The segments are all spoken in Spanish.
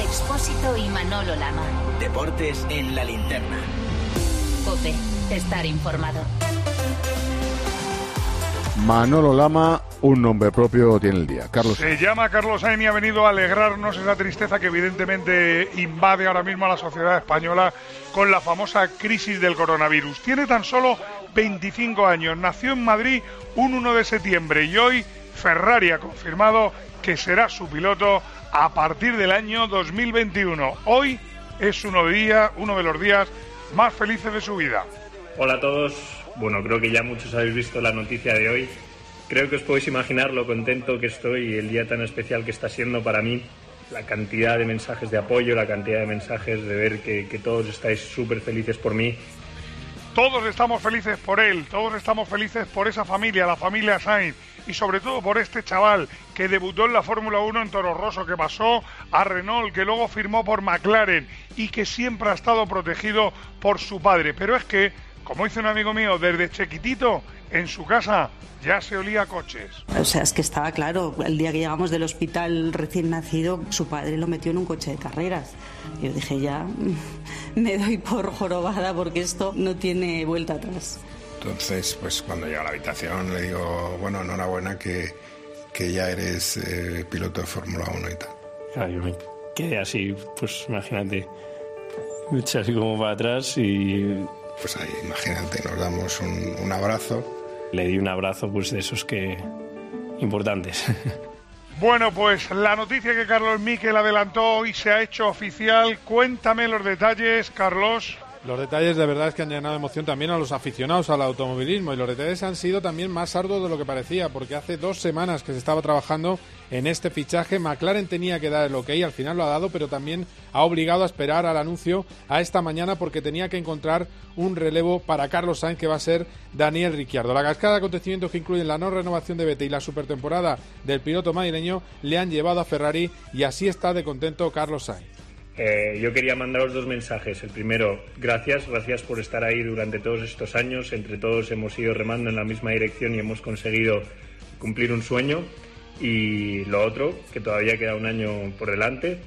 Expósito y Manolo Lama. Deportes en la linterna. COPE. Estar informado. Manolo Lama, un nombre propio tiene el día. Carlos. Se llama Carlos Sainz y ha venido a alegrarnos esa tristeza que evidentemente invade ahora mismo a la sociedad española con la famosa crisis del coronavirus. Tiene tan solo 25 años, nació en Madrid un 1 de septiembre y hoy Ferrari ha confirmado que será su piloto a partir del año 2021. Hoy es uno de los días más felices de su vida. Hola a todos. Bueno, creo que ya muchos habéis visto la noticia de hoy. Creo que os podéis imaginar lo contento que estoy y el día tan especial que está siendo para mí. La cantidad de mensajes de apoyo, la cantidad de mensajes de ver que todos estáis súper felices por mí. Todos estamos felices por él, todos estamos felices por esa familia, la familia Sainz, y sobre todo por este chaval que debutó en la Fórmula 1 en Toro Rosso, que pasó a Renault, que luego firmó por McLaren y que siempre ha estado protegido por su padre. Pero es que, como dice un amigo mío, desde chiquitito en su casa ya se olía a coches. O sea, es que estaba claro, el día que llegamos del hospital recién nacido, su padre lo metió en un coche de carreras. Yo dije, ya me doy por jorobada porque esto no tiene vuelta atrás. Entonces, pues cuando llega a la habitación le digo, bueno, enhorabuena que ya eres piloto de Fórmula 1 y tal. Claro, yo me quedé así, pues imagínate, me eché así como para atrás y... Pues ahí, imagínate, nos damos un abrazo. Le di un abrazo, pues de esos que... importantes. Bueno, pues la noticia que Carlos Miquel adelantó hoy se ha hecho oficial. Cuéntame los detalles, Carlos. Los detalles de verdad es que han llenado de emoción también a los aficionados al automovilismo, y los detalles han sido también más arduos de lo que parecía, porque hace 2 semanas que se estaba trabajando en este fichaje. McLaren tenía que dar el ok, al final lo ha dado, pero también ha obligado a esperar al anuncio a esta mañana porque tenía que encontrar un relevo para Carlos Sainz, que va a ser Daniel Ricciardo. La cascada de acontecimientos que incluyen la no renovación de Vettel y la supertemporada del piloto madrileño le han llevado a Ferrari, y así está de contento Carlos Sainz. Yo quería mandaros 2 mensajes. El primero, gracias por estar ahí durante todos estos años. Entre todos hemos ido remando en la misma dirección y hemos conseguido cumplir un sueño. Y lo otro, que todavía queda un año por delante.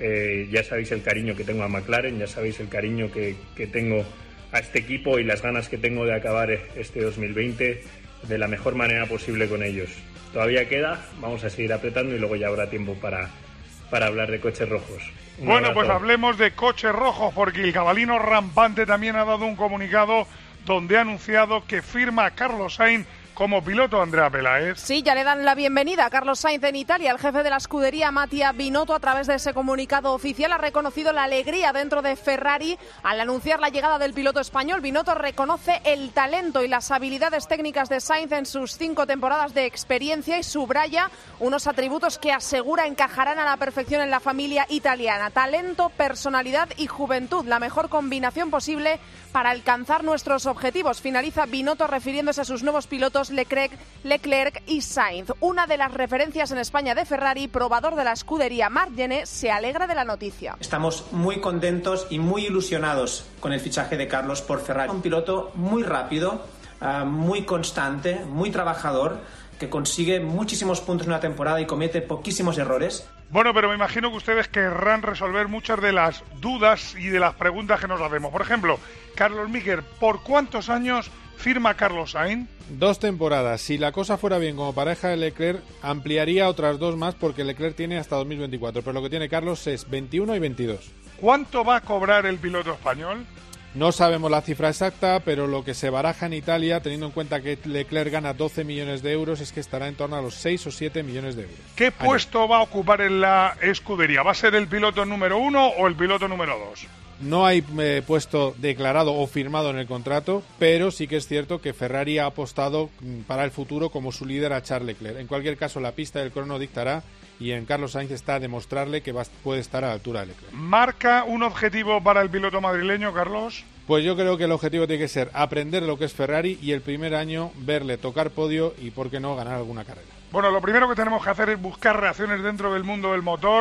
Ya sabéis el cariño que tengo a McLaren, ya sabéis el cariño que tengo a este equipo y las ganas que tengo de acabar este 2020 de la mejor manera posible con ellos. Todavía queda, vamos a seguir apretando y luego ya habrá tiempo para hablar de coches rojos. Bueno, pues hablemos de coches rojos, porque el cabalino rampante también ha dado un comunicado donde ha anunciado que firma a Carlos Sainz como piloto, Andrea Peláez. Sí, ya le dan la bienvenida a Carlos Sainz en Italia. El jefe de la escudería, Mattia Binotto, a través de ese comunicado oficial, ha reconocido la alegría dentro de Ferrari al anunciar la llegada del piloto español. Binotto reconoce el talento y las habilidades técnicas de Sainz en sus 5 temporadas de experiencia y subraya unos atributos que asegura encajarán a la perfección en la familia italiana. Talento, personalidad y juventud, la mejor combinación posible para alcanzar nuestros objetivos. Finaliza Binotto refiriéndose a sus nuevos pilotos Leclerc y Sainz. Una de las referencias en España de Ferrari, probador de la escudería Marc Gené, se alegra de la noticia. Estamos muy contentos y muy ilusionados con el fichaje de Carlos por Ferrari. Un piloto muy rápido, muy constante, muy trabajador, que consigue muchísimos puntos en una temporada y comete poquísimos errores. Bueno, pero me imagino que ustedes querrán resolver muchas de las dudas y de las preguntas que nos hacemos. Por ejemplo, Carlos Miquel, ¿por cuántos años firma Carlos Sainz? 2 temporadas. Si la cosa fuera bien como pareja de Leclerc, ampliaría otras 2 más, porque Leclerc tiene hasta 2024, pero lo que tiene Carlos es 21 y 22. ¿Cuánto va a cobrar el piloto español? No sabemos la cifra exacta, pero lo que se baraja en Italia, teniendo en cuenta que Leclerc gana 12 millones de euros, es que estará en torno a los 6 o 7 millones de euros. ¿Qué puesto va a ocupar en la escudería? ¿Va a ser el piloto número 1 o el piloto número 2? No hay puesto declarado o firmado en el contrato, pero sí que es cierto que Ferrari ha apostado para el futuro como su líder a Charles Leclerc. En cualquier caso, la pista del crono dictará, y en Carlos Sainz está demostrarle que puede estar a la altura de Leclerc. ¿Marca un objetivo para el piloto madrileño, Carlos? Pues yo creo que el objetivo tiene que ser aprender lo que es Ferrari y el primer año verle tocar podio y, por qué no, ganar alguna carrera. Bueno, lo primero que tenemos que hacer es buscar reacciones dentro del mundo del motor.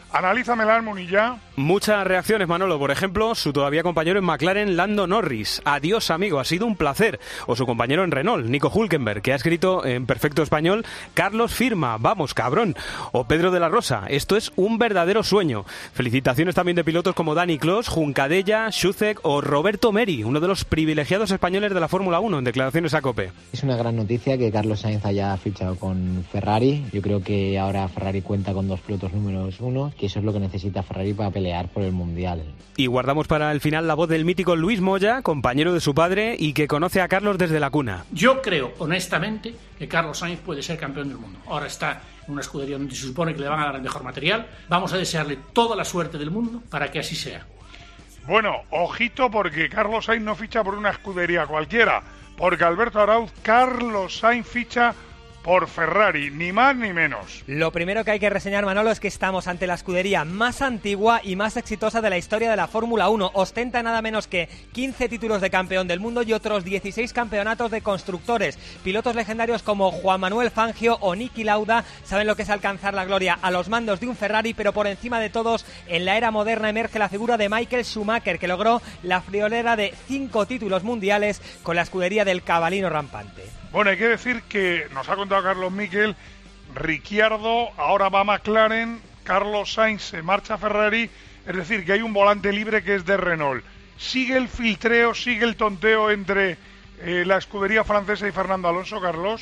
Analízamela, Munilla. Muchas reacciones, Manolo. Por ejemplo, su todavía compañero en McLaren, Lando Norris. Adiós, amigo, ha sido un placer. O su compañero en Renault, Nico Hülkenberg, que ha escrito en perfecto español: Carlos firma, vamos, cabrón. O Pedro de la Rosa: esto es un verdadero sueño. Felicitaciones también de pilotos como Dani Clos, Juncadella, Schuzek o Roberto Meri, uno de los privilegiados españoles de la Fórmula 1, en declaraciones a COPE. Es una gran noticia que Carlos Sainz haya fichado con Ferrari. Yo creo que ahora Ferrari cuenta con 2 pilotos números 1, que eso es lo que necesita Ferrari para pelear por el Mundial. Y guardamos para el final la voz del mítico Luis Moya, compañero de su padre y que conoce a Carlos desde la cuna. Yo creo, honestamente, que Carlos Sainz puede ser campeón del mundo. Ahora está en una escudería donde se supone que le van a dar el mejor material. Vamos a desearle toda la suerte del mundo para que así sea. Bueno, ojito, porque Carlos Sainz no ficha por una escudería cualquiera, porque Alberto Arauz, Carlos Sainz ficha por Ferrari, ni más ni menos. Lo primero que hay que reseñar, Manolo, es que estamos ante la escudería más antigua y más exitosa de la historia de la Fórmula 1. Ostenta nada menos que 15 títulos de campeón del mundo y otros 16 campeonatos de constructores. Pilotos legendarios como Juan Manuel Fangio o Niki Lauda saben lo que es alcanzar la gloria a los mandos de un Ferrari, pero por encima de todos, en la era moderna emerge la figura de Michael Schumacher, que logró la friolera de 5 títulos mundiales con la escudería del cabalino rampante. Bueno, hay que decir que nos ha contado Carlos Miquel, Ricciardo ahora va a McLaren, Carlos Sainz se marcha a Ferrari, es decir, que hay un volante libre que es de Renault. ¿Sigue el filtreo, sigue el tonteo entre la escudería francesa y Fernando Alonso, Carlos?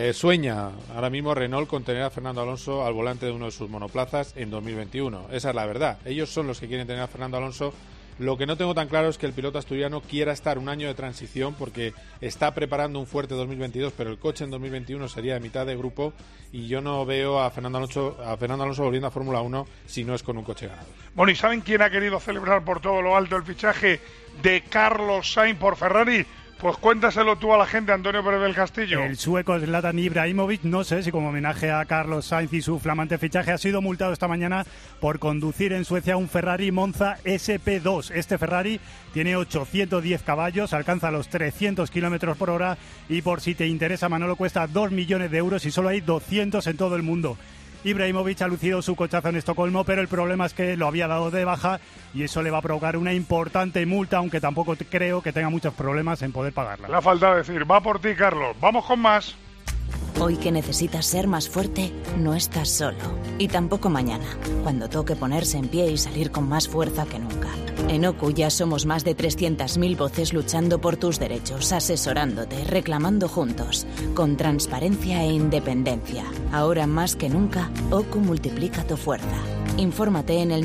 Sueña ahora mismo Renault con tener a Fernando Alonso al volante de uno de sus monoplazas en 2021. Esa es la verdad. Ellos son los que quieren tener a Fernando Alonso. Lo que no tengo tan claro es que el piloto asturiano quiera estar un año de transición, porque está preparando un fuerte 2022, pero el coche en 2021 sería de mitad de grupo y yo no veo a Fernando Alonso volviendo a Fórmula 1 si no es con un coche ganador. Bueno, ¿y saben quién ha querido celebrar por todo lo alto el fichaje de Carlos Sainz por Ferrari? Pues cuéntaselo tú a la gente, Antonio Pérez del Castillo. El sueco Zlatan Ibrahimovic, no sé si como homenaje a Carlos Sainz y su flamante fichaje, ha sido multado esta mañana por conducir en Suecia un Ferrari Monza SP2. Este Ferrari tiene 810 caballos, alcanza los 300 kilómetros por hora y, por si te interesa, Manolo, cuesta 2 millones de euros y solo hay 200 en todo el mundo. Ibrahimovic ha lucido su cochazo en Estocolmo, pero el problema es que lo había dado de baja y eso le va a provocar una importante multa, aunque tampoco creo que tenga muchos problemas en poder pagarla. Le ha faltado decir, va por ti, Carlos. Vamos con más. Hoy que necesitas ser más fuerte, no estás solo. Y tampoco mañana, cuando toque ponerse en pie y salir con más fuerza que nunca. En OCU ya somos más de 300.000 voces luchando por tus derechos, asesorándote, reclamando juntos, con transparencia e independencia. Ahora más que nunca, OCU multiplica tu fuerza. Infórmate en el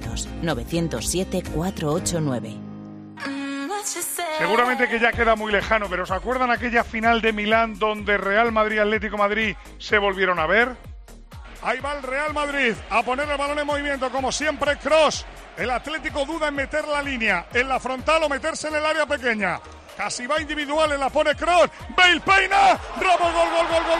900-907-489. Seguramente que ya queda muy lejano, pero ¿os acuerdan aquella final de Milán donde Real Madrid y Atlético Madrid se volvieron a ver? Ahí va el Real Madrid a poner el balón en movimiento, como siempre, cross. El Atlético duda en meter la línea en la frontal o meterse en el área pequeña. Casi va individual, la pone cross. Bale peina. Ramos, gol.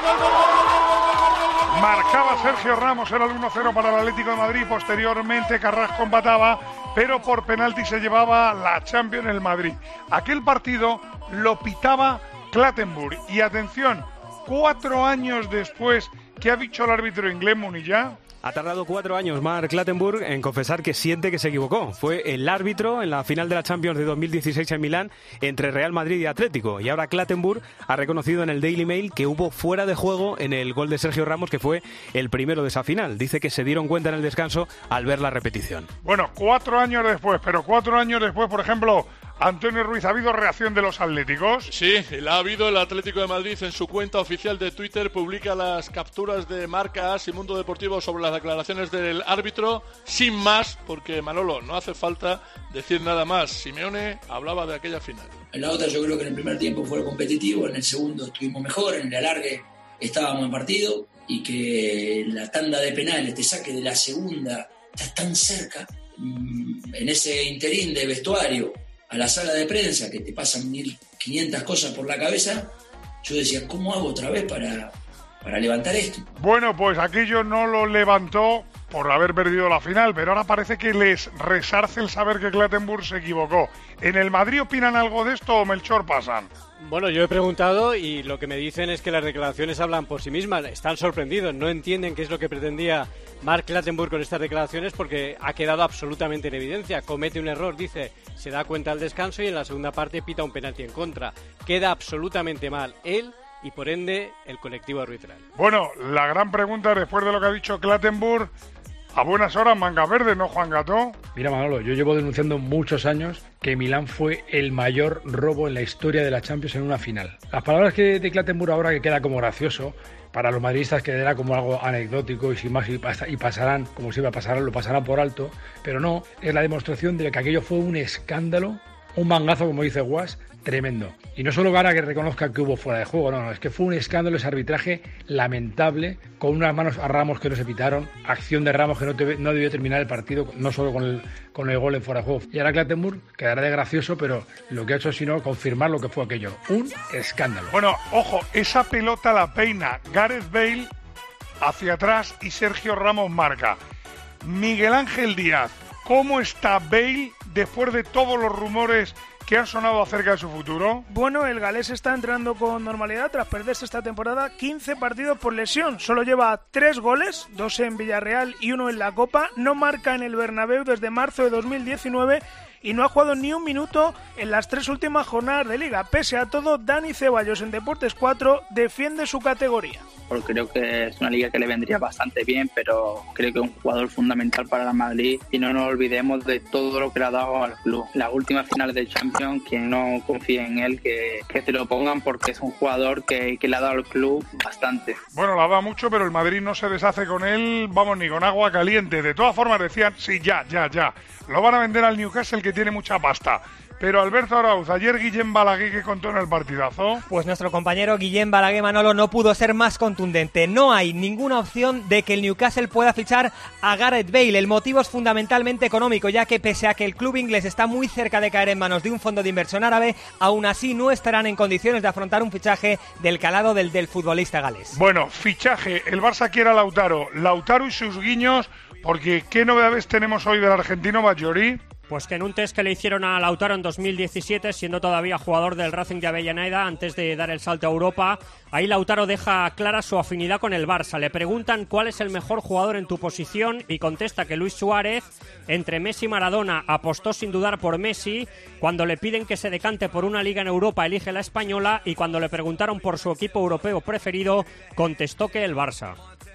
Marcaba Sergio Ramos, era el 1-0 para el Atlético de Madrid. Posteriormente Carrasco empataba, pero por penalti se llevaba la Champions el Madrid. Aquel partido lo pitaba Clattenburg. Y atención, 4 años después, ¿qué ha dicho el árbitro inglés, Munilla? Ha tardado 4 años Mark Clattenburg en confesar que siente que se equivocó. Fue el árbitro en la final de la Champions de 2016 en Milán entre Real Madrid y Atlético. Y ahora Clattenburg ha reconocido en el Daily Mail que hubo fuera de juego en el gol de Sergio Ramos, que fue el primero de esa final. Dice que se dieron cuenta en el descanso al ver la repetición. Bueno, 4 años después, pero 4 años después, por ejemplo, Antonio Ruiz, ¿ha habido reacción de los atléticos? Sí, la ha habido. El Atlético de Madrid en su cuenta oficial de Twitter publica las capturas de Marca As y Mundo Deportivo sobre las declaraciones del árbitro, sin más, porque Manolo, no hace falta decir nada más. Simeone hablaba de aquella final. En la otra yo creo que en el primer tiempo fue competitivo, en el segundo estuvimos mejor, en el alargue estábamos en partido, y que la tanda de penales te saque de la segunda, estás tan cerca, en ese interín de vestuario a la sala de prensa, que te pasan 1500 cosas por la cabeza. Yo decía, ¿cómo hago otra vez para levantar esto? Bueno, pues aquello no lo levantó por haber perdido la final, pero ahora parece que les resarce el saber que Clattenburg se equivocó. ¿En el Madrid opinan algo de esto o Melchor pasan? Bueno, yo he preguntado y lo que me dicen es que las declaraciones hablan por sí mismas. Están sorprendidos, no entienden qué es lo que pretendía Mark Clattenburg con estas declaraciones porque ha quedado absolutamente en evidencia. Comete un error, dice, se da cuenta al descanso y en la segunda parte pita un penalti en contra. Queda absolutamente mal él y por ende el colectivo arbitral. Bueno, la gran pregunta después de lo que ha dicho Clattenburg, a buenas horas manga verde, ¿no, Juan Gató? Mira, Manolo, yo llevo denunciando muchos años que Milán fue el mayor robo en la historia de la Champions en una final. Las palabras que de Clattenburg ahora que queda como gracioso, para los madridistas quedará como algo anecdótico y sin más y pasarán, como siempre pasarán, lo pasarán por alto, pero no, es la demostración de que aquello fue un escándalo, un mangazo, como dice Guas, tremendo. Y no solo gana que reconozca que hubo fuera de juego, no, es que fue un escándalo ese arbitraje lamentable, con unas manos a Ramos que no se pitaron, acción de Ramos que no debió terminar el partido, no solo con el gol en fuera de juego. Y ahora Clattenburg quedará de gracioso, pero lo que ha hecho es sino confirmar lo que fue aquello, un escándalo. Bueno, ojo, esa pelota la peina Gareth Bale hacia atrás y Sergio Ramos marca. Miguel Ángel Díaz, ¿cómo está Bale después de todos los rumores que han sonado acerca de su futuro? Bueno, el galés está entrando con normalidad tras perderse esta temporada 15 partidos por lesión. Solo lleva 3 goles, 2 en Villarreal y 1 en la Copa. No marca en el Bernabéu desde marzo de 2019 y no ha jugado ni un minuto en las 3 últimas jornadas de Liga. Pese a todo, Dani Ceballos en Deportes 4 defiende su categoría. Porque creo que es una liga que le vendría bastante bien, pero creo que es un jugador fundamental para el Madrid y no nos olvidemos de todo lo que le ha dado al club. Las últimas finales de Champions, quien no confíe en él, que se lo pongan porque es un jugador que le ha dado al club bastante. Bueno, la da mucho, pero el Madrid no se deshace con él, vamos, ni con agua caliente. De todas formas decían, sí, ya. Lo van a vender al Newcastle, que tiene mucha pasta. Pero Alberto Arauz, ayer Guillem Balaguer, ¿qué contó en el partidazo? Pues nuestro compañero Guillem Balaguer, Manolo, no pudo ser más contundente. No hay ninguna opción de que el Newcastle pueda fichar a Gareth Bale. El motivo es fundamentalmente económico, ya que pese a que el club inglés está muy cerca de caer en manos de un fondo de inversión árabe, aún así no estarán en condiciones de afrontar un fichaje del calado del futbolista galés. Bueno, fichaje, el Barça quiere a Lautaro y sus guiños, porque ¿qué novedades tenemos hoy del argentino Maggiori? Pues que en un test que le hicieron a Lautaro en 2017, siendo todavía jugador del Racing de Avellaneda, antes de dar el salto a Europa, ahí Lautaro deja clara su afinidad con el Barça. Le preguntan cuál es el mejor jugador en tu posición y contesta que Luis Suárez, entre Messi y Maradona, apostó sin dudar por Messi. Cuando le piden que se decante por una liga en Europa, elige la española, y cuando le preguntaron por su equipo europeo preferido, contestó que el Barça.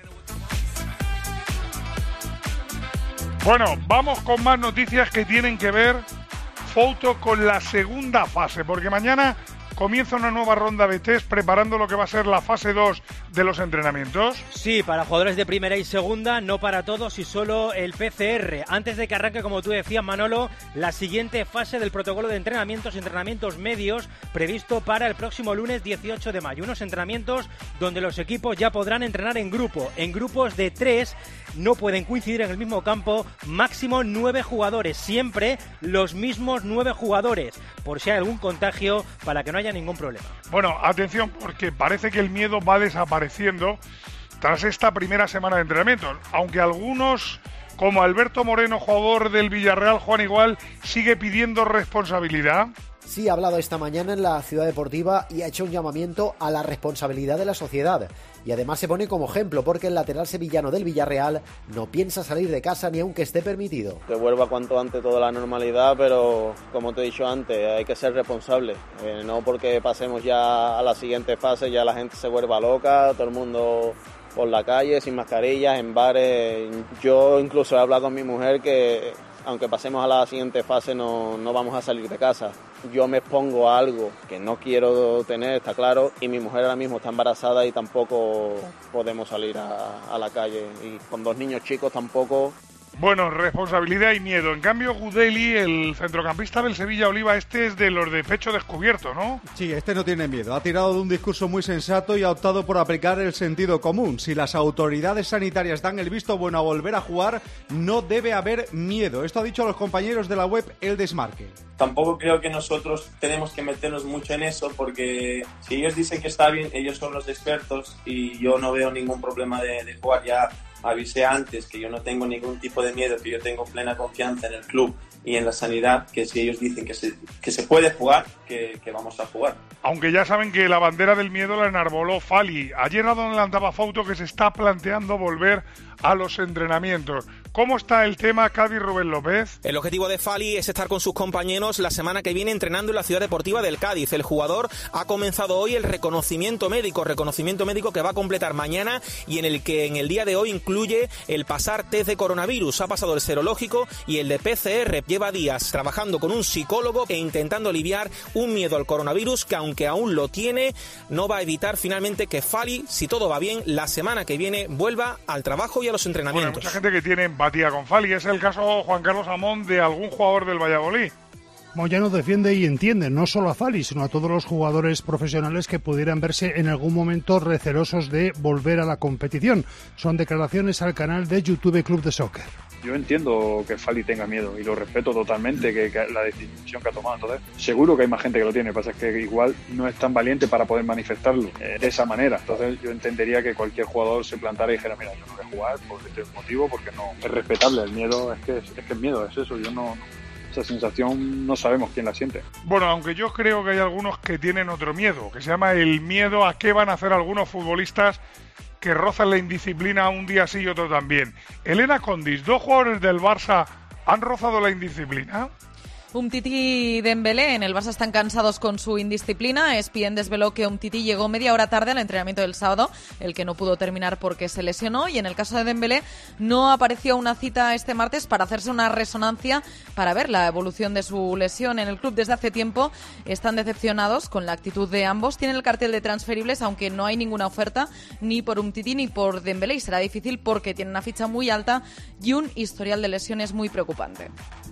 Bueno, vamos con más noticias que tienen que ver, Fouto, con la segunda fase, porque mañana comienza una nueva ronda de test preparando lo que va a ser la fase 2 de los entrenamientos. Sí, para jugadores de primera y segunda, no para todos y solo el PCR. Antes de que arranque, como tú decías, Manolo, la siguiente fase del protocolo de entrenamientos medios previsto para el próximo lunes 18 de mayo. Unos entrenamientos donde los equipos ya podrán entrenar en grupos de 3. No pueden coincidir en el mismo campo, máximo 9 jugadores, siempre los mismos 9 jugadores, por si hay algún contagio, para que no haya ningún problema. Bueno, atención, porque parece que el miedo va desapareciendo tras esta primera semana de entrenamientos, aunque algunos, como Alberto Moreno, jugador del Villarreal, Juan Igual, sigue pidiendo responsabilidad. Sí, ha hablado esta mañana en la Ciudad Deportiva y ha hecho un llamamiento a la responsabilidad de la sociedad. Y además se pone como ejemplo porque el lateral sevillano del Villarreal no piensa salir de casa ni aunque esté permitido. Que vuelva cuanto antes toda la normalidad, pero como te he dicho antes, hay que ser responsable. No porque pasemos ya a la siguiente fase ya la gente se vuelva loca, todo el mundo por la calle, sin mascarillas, en bares. Yo incluso he hablado con mi mujer que aunque pasemos a la siguiente fase no vamos a salir de casa. Yo me expongo a algo que no quiero tener, está claro, y mi mujer ahora mismo está embarazada y tampoco podemos salir a la calle. Y con 2 niños chicos tampoco. Bueno, responsabilidad y miedo. En cambio, Gudeli, el centrocampista del Sevilla Oliva, este es de los de pecho descubierto, ¿no? Sí, este no tiene miedo. Ha tirado de un discurso muy sensato y ha optado por aplicar el sentido común. Si las autoridades sanitarias dan el visto bueno a volver a jugar, no debe haber miedo. Esto ha dicho a los compañeros de la web El Desmarque. Tampoco creo que nosotros tenemos que meternos mucho en eso, porque si ellos dicen que está bien, ellos son los expertos y yo no veo ningún problema de jugar ya. avisé antes que yo no tengo ningún tipo de miedo, que yo tengo plena confianza en el club y en la sanidad, que si ellos dicen que se puede jugar, que vamos a jugar. Aunque ya saben que la bandera del miedo la enarboló Fali. Ayer adelantaba Fouto que se está planteando volver a los entrenamientos. ¿Cómo está el tema, Cádiz, Rubén López? El objetivo de Fali es estar con sus compañeros la semana que viene entrenando en la ciudad deportiva del Cádiz. El jugador ha comenzado hoy el reconocimiento médico que va a completar mañana y en el que en el día de hoy incluye el pasar test de coronavirus. Ha pasado el serológico y el de PCR. Lleva días trabajando con un psicólogo e intentando aliviar un miedo al coronavirus que, aunque aún lo tiene, no va a evitar finalmente que Fali, si todo va bien, la semana que viene vuelva al trabajo y a los entrenamientos. Bueno, hay mucha gente que tiene empatía con Fali. Es el caso, Juan Carlos Amón, de algún jugador del Valladolid. Moyano defiende y entiende no solo a Fali, sino a todos los jugadores profesionales que pudieran verse en algún momento recelosos de volver a la competición. Son declaraciones al canal de YouTube Club de Soccer. Yo entiendo que Fali tenga miedo y lo respeto totalmente, que la decisión que ha tomado. Entonces, seguro que hay más gente que lo tiene, pasa es que igual no es tan valiente para poder manifestarlo de esa manera. Entonces, yo entendería que cualquier jugador se plantara y dijera, mira, yo no voy a jugar por este motivo, porque no es respetable. El miedo es que el miedo es eso. Yo no, esa sensación no sabemos quién la siente. Bueno, aunque yo creo que hay algunos que tienen otro miedo, que se llama el miedo a qué van a hacer algunos futbolistas que rozan la indisciplina un día sí y otro también. Elena Condis, 2 jugadores del Barça han rozado la indisciplina. Umtiti y Dembélé en el Barça están cansados con su indisciplina. ESPN desveló que Umtiti llegó media hora tarde al entrenamiento del sábado, el que no pudo terminar porque se lesionó, y en el caso de Dembélé no apareció una cita este martes para hacerse una resonancia para ver la evolución de su lesión. En el club desde hace tiempo están decepcionados con la actitud de ambos. Tienen el cartel de transferibles, aunque no hay ninguna oferta ni por Umtiti ni por Dembélé, y será difícil porque tienen una ficha muy alta y un historial de lesiones muy preocupante.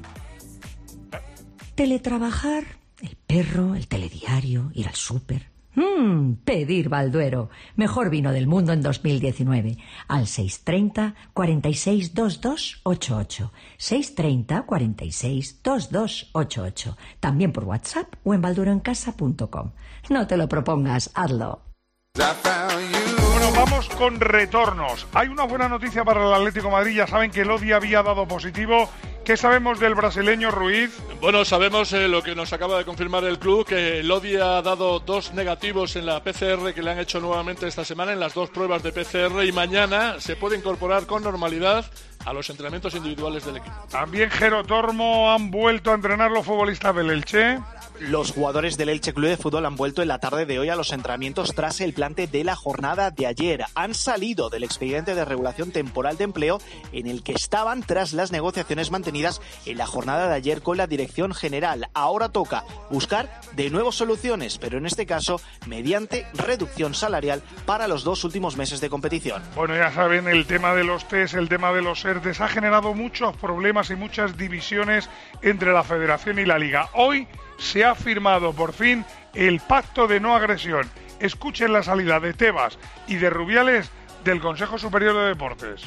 Teletrabajar, el perro, el telediario, ir al súper. Pedir Balduero, mejor vino del mundo en 2019. Al 630 46 22 88. 630 46 22 88. También por WhatsApp o en baldueroencasa.com. No te lo propongas, hazlo. Bueno, vamos con retornos. Hay una buena noticia para el Atlético de Madrid. Ya saben que Lodi había dado positivo. ¿Qué sabemos del brasileño Ruiz? Bueno, sabemos lo que nos acaba de confirmar el club, que Lodi ha dado 2 negativos en la PCR que le han hecho nuevamente esta semana, en las 2 pruebas de PCR, y mañana se puede incorporar con normalidad a los entrenamientos individuales del equipo. También Jero Tormo han vuelto a entrenar los futbolistas del Elche. Los jugadores del Elche Club de Fútbol han vuelto en la tarde de hoy a los entrenamientos tras el plante de la jornada de ayer. Han salido del expediente de regulación temporal de empleo en el que estaban tras las negociaciones mantenidas en la jornada de ayer con la dirección general. Ahora toca buscar de nuevo soluciones, pero en este caso mediante reducción salarial para los 2 últimos meses de competición. Bueno, ya saben, el tema de los test, el tema de los ERTES ha generado muchos problemas y muchas divisiones entre la Federación y la Liga. Hoy se ha firmado por fin el pacto de no agresión. Escuchen la salida de Tebas y de Rubiales del Consejo Superior de Deportes.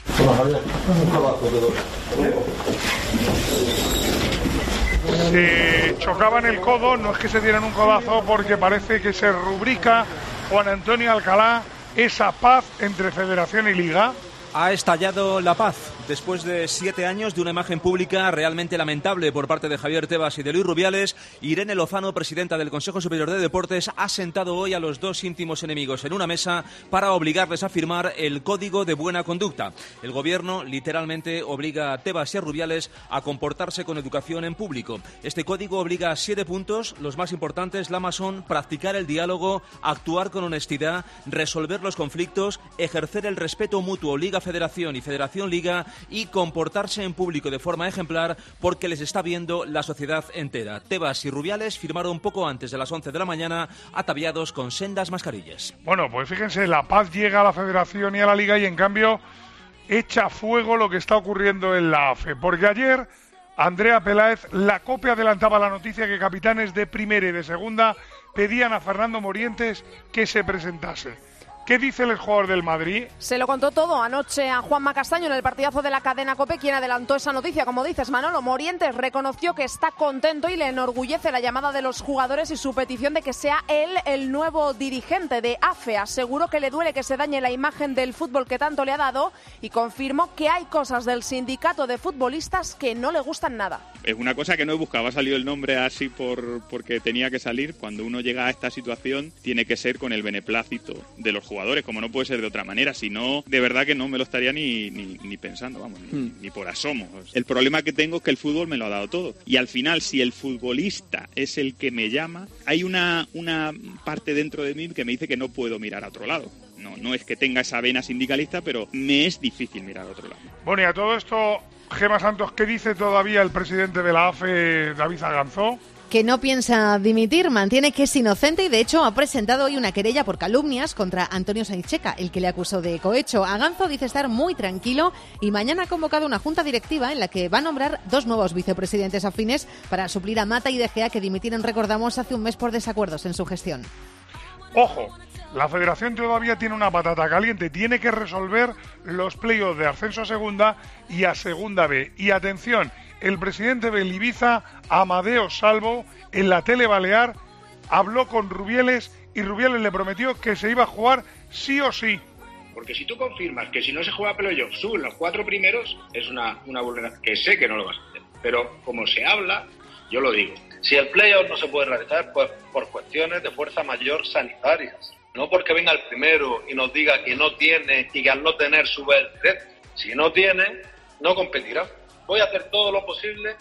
Se chocaban el codo, no es que se dieran un codazo, porque parece que se rubrica, Juan Antonio Alcalá, esa paz entre Federación y Liga. Ha estallado la paz después de 7 años de una imagen pública realmente lamentable por parte de Javier Tebas y de Luis Rubiales. Irene Lozano, presidenta del Consejo Superior de Deportes, ha sentado hoy a los 2 íntimos enemigos en una mesa para obligarles a firmar el Código de Buena Conducta. El gobierno literalmente obliga a Tebas y a Rubiales a comportarse con educación en público. Este código obliga a 7 puntos, los más importantes, Lama, son practicar el diálogo, actuar con honestidad, resolver los conflictos, ejercer el respeto mutuo, Liga Federación y Federación Liga, y comportarse en público de forma ejemplar porque les está viendo la sociedad entera. Tebas y Rubiales firmaron poco antes de las 11 de la mañana, ataviados con sendas mascarillas. Bueno, pues fíjense, la paz llega a la Federación y a la Liga, y en cambio echa fuego lo que está ocurriendo en la AFE, porque ayer Andrea Peláez, la COPE, adelantaba la noticia que capitanes de primera y de segunda pedían a Fernando Morientes que se presentase. ¿Qué dice el jugador del Madrid? Se lo contó todo anoche a Juanma Castaño en el partidazo de la cadena COPE, quien adelantó esa noticia. Como dices, Manolo, Morientes reconoció que está contento y le enorgullece la llamada de los jugadores y su petición de que sea él el nuevo dirigente de AFE. Aseguró que le duele que se dañe la imagen del fútbol que tanto le ha dado y confirmó que hay cosas del sindicato de futbolistas que no le gustan nada. Es una cosa que no he buscado, ha salido el nombre así porque tenía que salir. Cuando uno llega a esta situación tiene que ser con el beneplácito de los jugadores, como no puede ser de otra manera, si no, de verdad que no me lo estaría ni pensando, vamos, ni por asomo. El problema que tengo es que el fútbol me lo ha dado todo, y al final, si el futbolista es el que me llama, hay una parte dentro de mí que me dice que no puedo mirar a otro lado. No es que tenga esa vena sindicalista, pero me es difícil mirar a otro lado. Bueno, y a todo esto, Gemma Santos, ¿qué dice todavía el presidente de la AFE, David Aganzó? Que no piensa dimitir, mantiene que es inocente y de hecho ha presentado hoy una querella por calumnias contra Antonio Sáenz Checa, el que le acusó de cohecho. Aganzo dice estar muy tranquilo y mañana ha convocado una junta directiva en la que va a nombrar 2 nuevos vicepresidentes afines para suplir a Mata y De Gea, que dimitieron, recordamos, hace un mes por desacuerdos en su gestión. Ojo, la Federación todavía tiene una patata caliente, tiene que resolver los playoffs de ascenso a segunda y a segunda B. Y atención, el presidente del Ibiza, Amadeo Salvo, en la tele balear, habló con Rubiales y Rubiales le prometió que se iba a jugar sí o sí. Porque si tú confirmas que si no se juega playoff suben los 4 primeros, es una vulneración, que sé que no lo vas a hacer. Pero como se habla, yo lo digo. Si el playoff no se puede realizar, pues por cuestiones de fuerza mayor sanitarias. No porque venga el primero y nos diga que no tiene y que al no tener sube el directo. Si no tiene, no competirá. Voy a hacer todo lo posible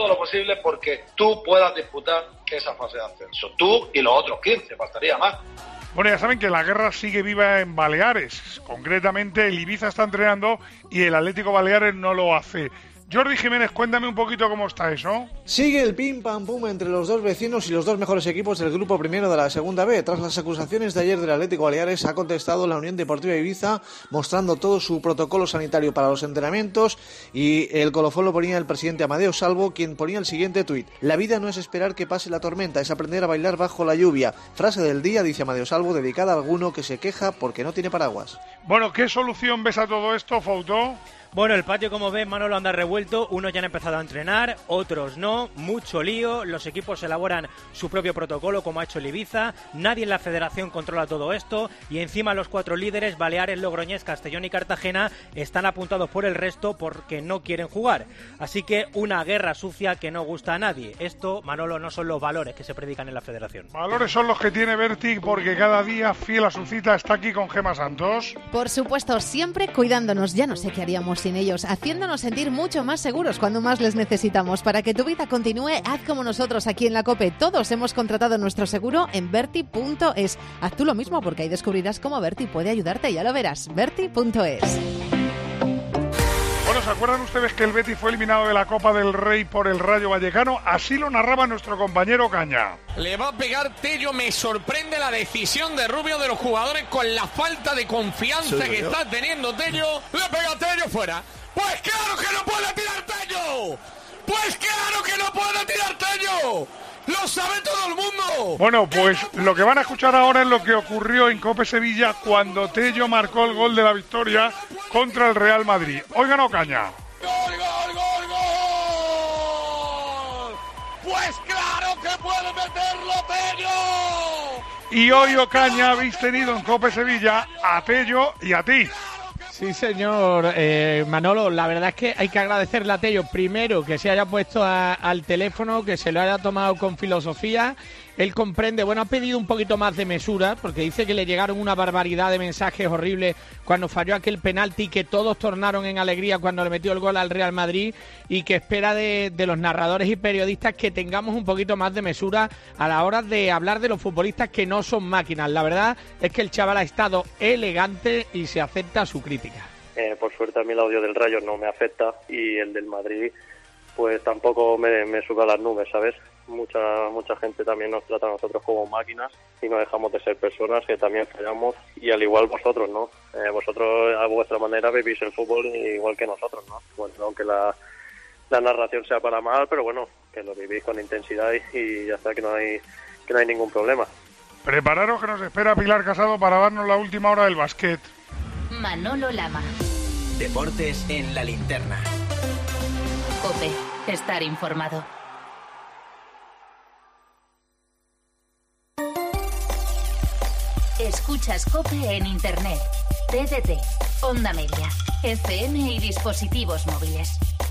porque tú puedas disputar esa fase de ascenso. Tú y los otros 15, faltaría más. Bueno, ya saben que la guerra sigue viva en Baleares. Concretamente, el Ibiza está entrenando y el Atlético Baleares no lo hace. Jordi Jiménez, cuéntame un poquito cómo está eso. Sigue el pim pam pum entre los dos vecinos y los dos mejores equipos del grupo primero de la segunda B. Tras las acusaciones de ayer del Atlético Baleares, ha contestado la Unión Deportiva Ibiza, mostrando todo su protocolo sanitario para los entrenamientos, y el colofón lo ponía el presidente Amadeo Salvo, quien ponía el siguiente tuit: la vida no es esperar que pase la tormenta, es aprender a bailar bajo la lluvia. Frase del día, dice Amadeo Salvo, dedicada a alguno que se queja porque no tiene paraguas. Bueno, ¿qué solución ves a todo esto, Fautó? Bueno, el patio, como ves, Manolo, anda revuelto. Unos ya han empezado a entrenar, otros no. Mucho lío. Los equipos elaboran su propio protocolo, como ha hecho el Ibiza. Nadie en la federación controla todo esto. Y encima los 4 líderes, Baleares, Logroñés, Castellón y Cartagena, están apuntados por el resto porque no quieren jugar. Así que una guerra sucia que no gusta a nadie. Esto, Manolo, no son los valores que se predican en la federación. Valores son los que tiene Berti, porque cada día, fiel a su cita, está aquí con Gemma Santos. Por supuesto, siempre cuidándonos. Ya no sé qué haríamos sin ellos, haciéndonos sentir mucho más seguros cuando más les necesitamos. Para que tu vida continúe, haz como nosotros aquí en la COPE. Todos hemos contratado nuestro seguro en Berti.es. Haz tú lo mismo, porque ahí descubrirás cómo Berti puede ayudarte. Ya lo verás, Berti.es. Bueno, ¿se acuerdan ustedes que el Betis fue eliminado de la Copa del Rey por el Rayo Vallecano? Así lo narraba nuestro compañero Caña. Le va a pegar Tello. Me sorprende la decisión de Rubio de los jugadores con la falta de confianza que está teniendo Tello. Le pega Tello fuera. Pues claro que no puede tirar Tello. Pues claro que no puede tirar Tello. ¡Lo sabe todo el mundo! Bueno, pues lo que van a escuchar ahora es lo que ocurrió en Cope Sevilla cuando Tello marcó el gol de la victoria contra el Real Madrid. Oigan, Ocaña. ¡Gol, gol, gol, gol! ¡Pues claro que puede meterlo Tello! Y hoy, Ocaña, habéis tenido en Cope Sevilla a Tello y a ti. Sí, señor Manolo, la verdad es que hay que agradecerle a Tello, primero, que se haya puesto al teléfono, que se lo haya tomado con filosofía. Él comprende, bueno, ha pedido un poquito más de mesura, porque dice que le llegaron una barbaridad de mensajes horribles cuando falló aquel penalti, que todos tornaron en alegría cuando le metió el gol al Real Madrid, y que espera de los narradores y periodistas que tengamos un poquito más de mesura a la hora de hablar de los futbolistas que no son máquinas. La verdad es que el chaval ha estado elegante y se acepta su crítica. Por suerte a mí el audio del Rayo no me afecta, y el del Madrid pues tampoco me sube a las nubes, ¿sabes? Mucha gente también nos trata a nosotros como máquinas y no dejamos de ser personas que también fallamos, y al igual vosotros, ¿no? Vosotros a vuestra manera vivís el fútbol igual que nosotros, ¿no? Bueno, aunque la narración sea para mal, pero bueno, que lo vivís con intensidad y ya está, que no hay ningún problema. Prepararos que nos espera Pilar Casado para darnos la última hora del básquet. Manolo Lama. Deportes en la linterna. COPE. Estar informado. Escuchas COPE en Internet, TDT, Onda Media, FM y dispositivos móviles.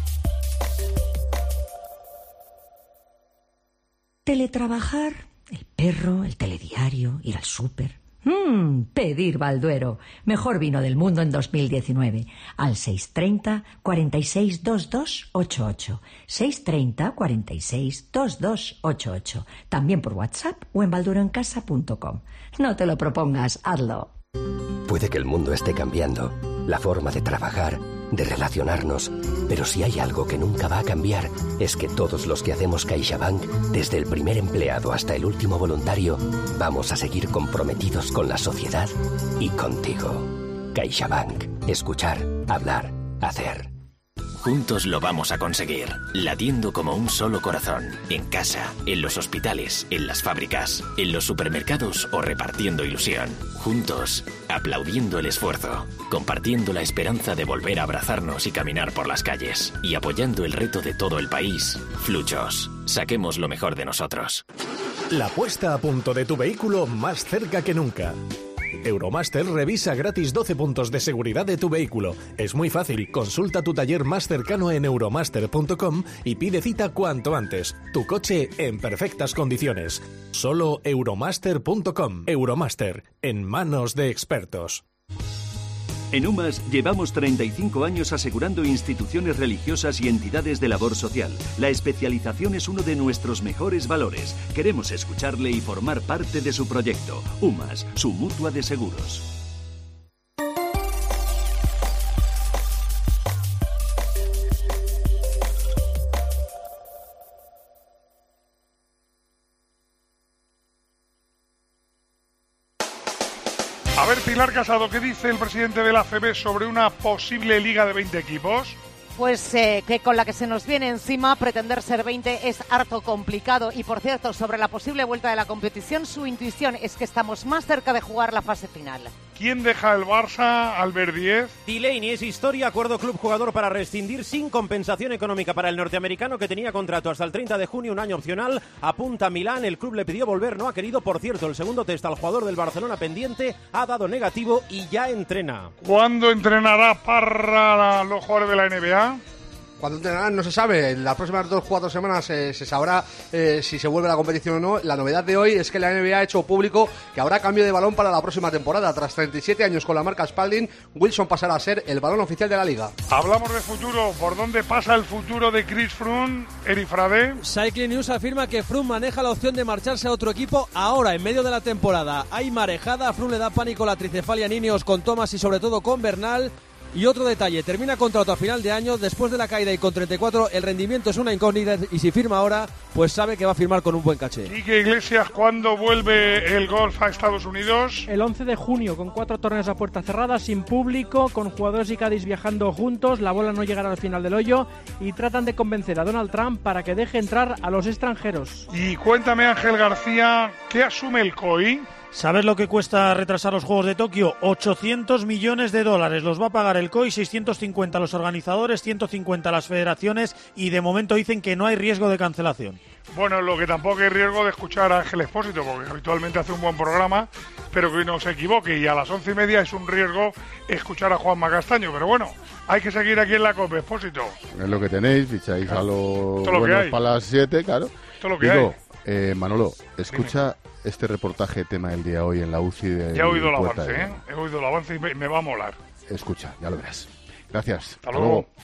Teletrabajar, el perro, el telediario, ir al súper. Pedir Balduero, mejor vino del mundo en 2019. Al 630 46 22 88. 630 46 22 88. También por WhatsApp o en baldueroencasa.com. No te lo propongas, hazlo. Puede que el mundo esté cambiando, la forma de trabajar, de relacionarnos, pero si hay algo que nunca va a cambiar, es que todos los que hacemos CaixaBank, desde el primer empleado hasta el último voluntario, vamos a seguir comprometidos con la sociedad y contigo. CaixaBank. Escuchar, hablar, hacer. Juntos lo vamos a conseguir, latiendo como un solo corazón, en casa, en los hospitales, en las fábricas, en los supermercados o repartiendo ilusión. Juntos, aplaudiendo el esfuerzo, compartiendo la esperanza de volver a abrazarnos y caminar por las calles, y apoyando el reto de todo el país. Fluchos, saquemos lo mejor de nosotros. La puesta a punto de tu vehículo más cerca que nunca. Euromaster revisa gratis 12 puntos de seguridad de tu vehículo. Es muy fácil, consulta tu taller más cercano en euromaster.com y pide cita cuanto antes. Tu coche en perfectas condiciones. Solo euromaster.com. Euromaster, en manos de expertos. En UMAS llevamos 35 años asegurando instituciones religiosas y entidades de labor social. La especialización es uno de nuestros mejores valores. Queremos escucharle y formar parte de su proyecto. UMAS, su mutua de seguros. A ver, Pilar Casado, ¿qué dice el presidente de la ACB sobre una posible liga de 20 equipos? Pues que con la que se nos viene encima, pretender ser 20 es harto complicado. Y por cierto, sobre la posible vuelta de la competición, su intuición es que estamos más cerca de jugar la fase final. ¿Quién deja el Barça, Albert Díez? Delaney es historia, acuerdo club-jugador para rescindir sin compensación económica para el norteamericano que tenía contrato hasta el 30 de junio, un año opcional. Apunta Milán, el club le pidió volver, no ha querido. Por cierto, el segundo test al jugador del Barcelona pendiente ha dado negativo y ya entrena. ¿Cuándo entrenará Parra los jugadores de la NBA? Cuando entrenarán no se sabe, en las próximas 2 o 4 semanas se sabrá si se vuelve a la competición o no. La novedad de hoy es que la NBA ha hecho público que habrá cambio de balón para la próxima temporada. Tras 37 años con la marca Spalding, Wilson pasará a ser el balón oficial de la liga. Hablamos de futuro. ¿Por dónde pasa el futuro de Chris Froome, Eri Frade? Cycling News afirma que Froome maneja la opción de marcharse a otro equipo ahora, en medio de la temporada. Hay marejada, a Froome le da pánico la tricefalia en Ineos con Thomas y sobre todo con Bernal. Y otro detalle, termina contrato a final de año, después de la caída y con 34 el rendimiento es una incógnita y si firma ahora, pues sabe que va a firmar con un buen caché. Quique Iglesias, ¿cuándo vuelve el golf a Estados Unidos? El 11 de junio, con 4 torneos a puerta cerrada, sin público, con jugadores y caddies viajando juntos, la bola no llegará al final del hoyo y tratan de convencer a Donald Trump para que deje entrar a los extranjeros. Y cuéntame, Ángel García, ¿qué asume el COI? ¿Sabes lo que cuesta retrasar los Juegos de Tokio? 800 millones de dólares. Los va a pagar el COI, 650 los organizadores, 150 las federaciones y de momento dicen que no hay riesgo de cancelación. Bueno, lo que tampoco hay riesgo de escuchar a Ángel Expósito, porque habitualmente hace un buen programa, pero que no se equivoque. Y a las 11:30 es un riesgo escuchar a Juanma Castaño. Pero bueno, hay que seguir aquí en la COPE, Expósito. Es lo que tenéis, ficháis a los buenos para las 7, claro. Esto es lo que hay. Manolo, escucha este reportaje tema del día hoy en la UCI de... Ya he oído el avance, He oído el avance y me va a molar. Escucha, ya lo verás. Gracias. Hasta luego.